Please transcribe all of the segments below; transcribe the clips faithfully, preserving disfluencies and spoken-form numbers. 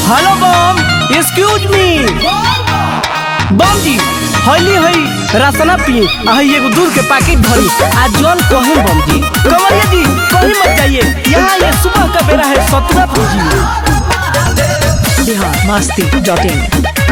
Hello बम, excuse me बम जी। हली हई रासना पिए हई एगो दूर के पैकेट भरी आ जल कहे बम जी। कमरिया जी कहीं मत जाइए, यहाँ ये सुबह का बेरा है, सतुआ पूजिए। बिहार मस्ती डॉट इन।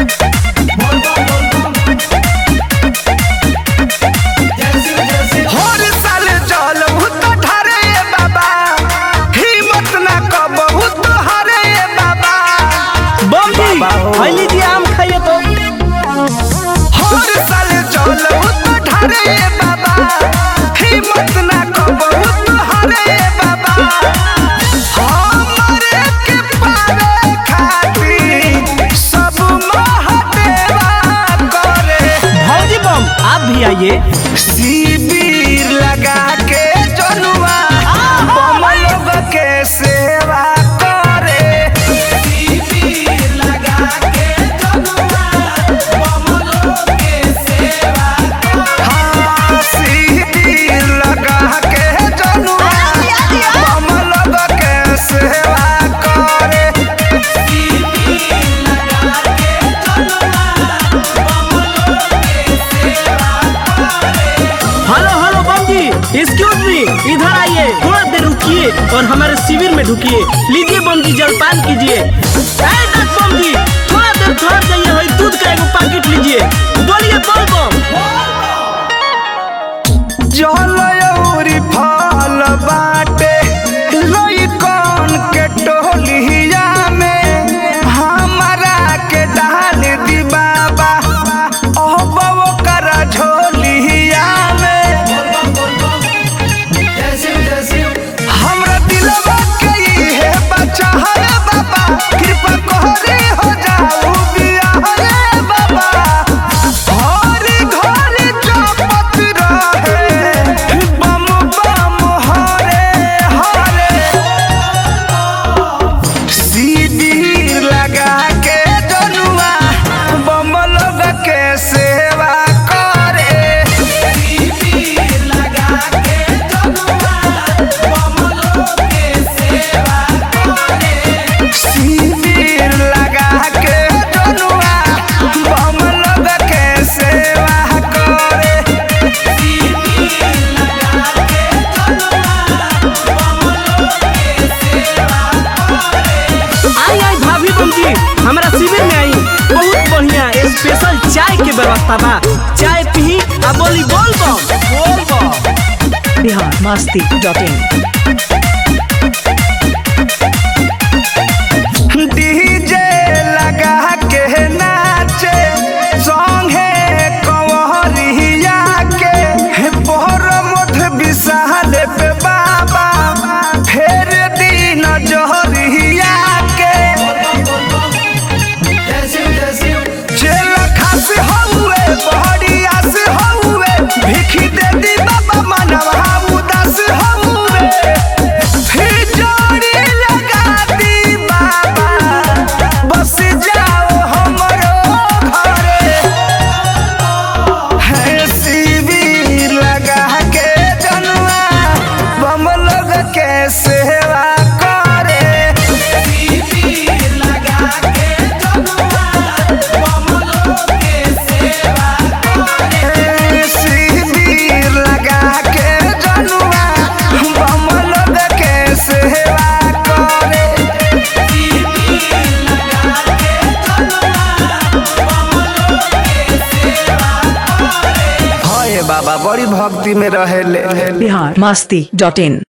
हई लीजिए आम खाइए तो। हर साल चलो तो ढारे बाबा, हिम्मत ना कबो तो हारे बाबा। हमरे के पारे खातिर सब महादेवा करे। भौजी बम आप भी आइए। शिविर लगा के जनुआ बम लोग के सेवा करे। एक्सक्यूज मी, इधर आइए, थोड़ा देर रुकिए और हमारे शिविर में ढुकिए। लीजिए बम जी जलपान कीजिए। बम जी थोड़ा देर ठहर जाइए, भाई दूध का एक पैकेट लीजिए। बोलिए बोल बम। जलयौरी फल बाटे लई कौन के टोलिया में हमारा के डाल दी बाबा अब वो कर झोलिया में। हमरा दिलवा के है बच्चा है बाबा, कृपा कोहरे हो जाओ बिया है बाबा। हर घर चपत रहे बम बम हरे हरे। शिविर लगा के जनुआ बम लोग के सेवा करे। शिविर लगा के जनुआ बम लोग के सेवा करे। शिविर लगा के जनुआ बम लोग के सेवा करे। शिविर लगा के जनुआ बम लोग के सेवा करे। आई आई भाभी बम जी, हमारा शिविर में आई। बहुत बढ़िया स्पेशल चाय के व्यवस्था बा। चाय पी आ बोली बोल बम बोल बम। Bihar Masti dot in. DJ लगा के नाचे संगे कंवरिया के बोर मुठ विशाल पे बाबा फेर दिन जहरिया के। जेल खास हउए बहरिया से हउए, भिखी दे दी बाबा मनवा उदास हउए। फिर जोड़ी लगा दी बाबा बस जाओ हमरो घरे। है शिविर लगा के जनुआ बम लोग के सेवा करे। शिविर लगा के जनुआ बम लोग के सेवा करे। शिविर लगा के जनुआ बम लोग के सेवा करे। शिविर लगा के जनुआ बम लोग के सेवा करे। हाय बाबा बड़ी भक्ति में रहेले। बिहार मस्ती डॉट इन।